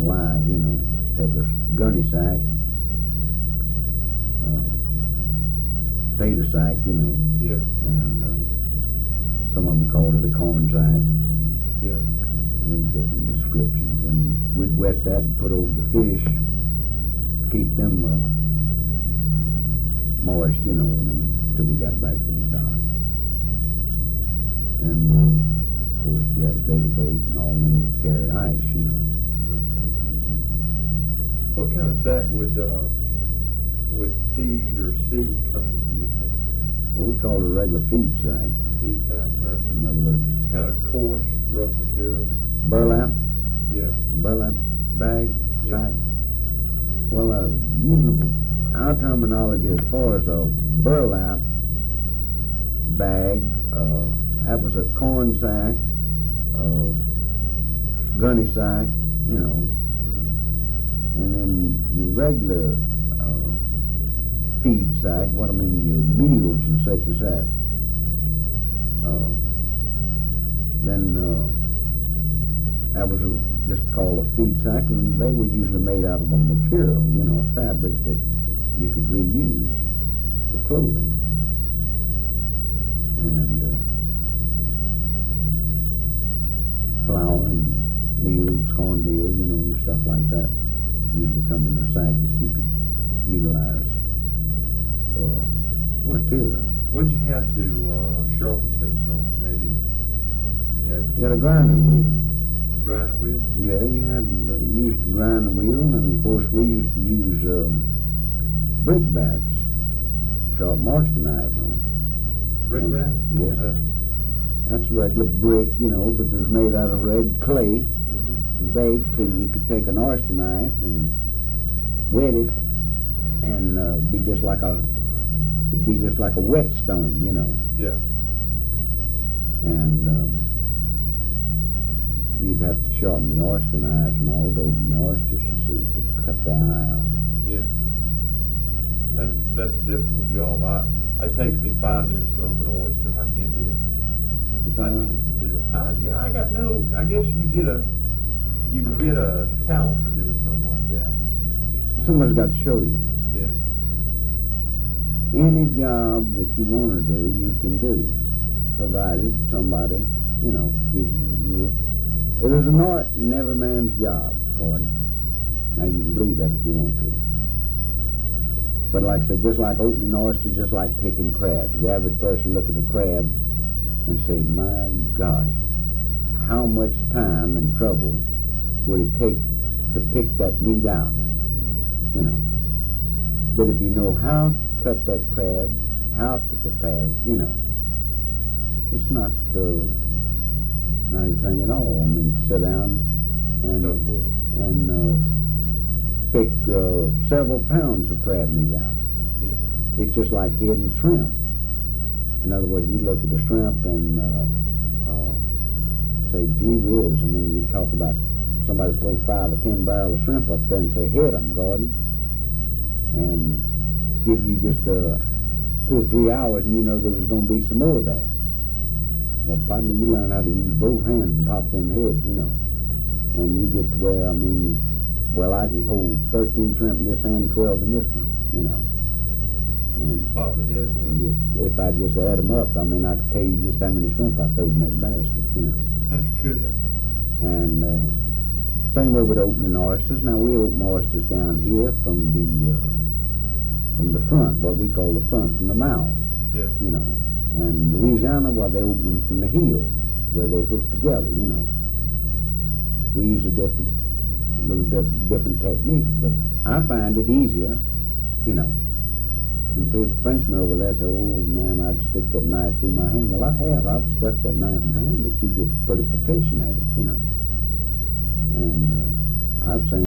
alive, you know. Take a gunny sack, potato sack, you know. Yeah. And some of them called it a corn sack. Yeah. There's different descriptions. And we'd wet that and put over the fish to keep them moist, you know what I mean, till we got back to the dock. And of course, if you had a bigger boat and all, then you'd carry ice, you know. But, what kind of sack would feed or seed come in usually? well, we call it a regular feed sack. Feed sack, or In other words, kind of coarse, rough material? burlap, Yeah. burlap bag, Yeah. sack. Well, usually our terminology as far as a burlap bag, that was a corn sack, gunny sack, you know, Mm-hmm. and then your regular feed sack, what I mean, your meals and such as that. Then that was just called a feed sack, and they were usually made out of a material, you know, a fabric that you could reuse for clothing. And flour and meals, cornmeal, you know, and stuff like that usually come in a sack that you could utilize material. What'd you have to sharpen things on? Maybe you had a grinding wheel. grinding wheel? Yeah, you had used a grinding wheel, and of course we used to use brick bats, sharp oyster knives on. Brick bat? What's Yeah. that? That's regular brick, you know, but it was made out of red clay, Mm-hmm. baked, and you could take an oyster knife and wet it, and it'd be just like a whetstone, you know. Yeah. And you'd have to sharpen the oyster knives and all to open the oysters, you see, to cut the eye out. Yeah. That's a difficult job. It takes me 5 minutes to open an oyster. I can't do it. Is that right? I guess you can get a talent for doing something like that. Somebody's got to show you. Yeah. Any job that you want to do, you can do, provided somebody, you know, gives you a little. It is an art in every man's job, Gordon. Now you can believe that if you want to. But like I said, just like opening oysters, just like picking crabs. The average person look at a crab and say, my gosh, how much time and trouble would it take to pick that meat out, you know. But if you know how to cut that crab, how to prepare it, you know, it's not anything at all. I mean, sit down and pick several pounds of crab meat out. Yeah. It's just like heading shrimp. In other words, you look at a shrimp and say, gee whiz. I mean, you talk about somebody throw 5 or 10 barrels of shrimp up there and say, hit 'em, Gordon, and give you just 2 or 3 hours, and you know there was going to be some more there. Well, partner, you learn how to use both hands and pop them heads, you know, and you get to where, I mean, well, I can hold 13 shrimp in this hand, 12 in this one, you know. And pop the head? If I just add them up, I mean, I could tell you just how many shrimp I throwed in that basket, you know. That's good. And same way with opening oysters. Now, we open oysters down here from the front, what we call the front, from the mouth, Yeah. you know. And Louisiana, well, they open them from the heel, where they hook together, you know. We use a different technique, but I find it easier, you know. And people, Frenchmen over there say, oh man, I'd stick that knife through my hand. Well, I have. I've stuck that knife in my hand, but you get pretty proficient at it, you know. And I've seen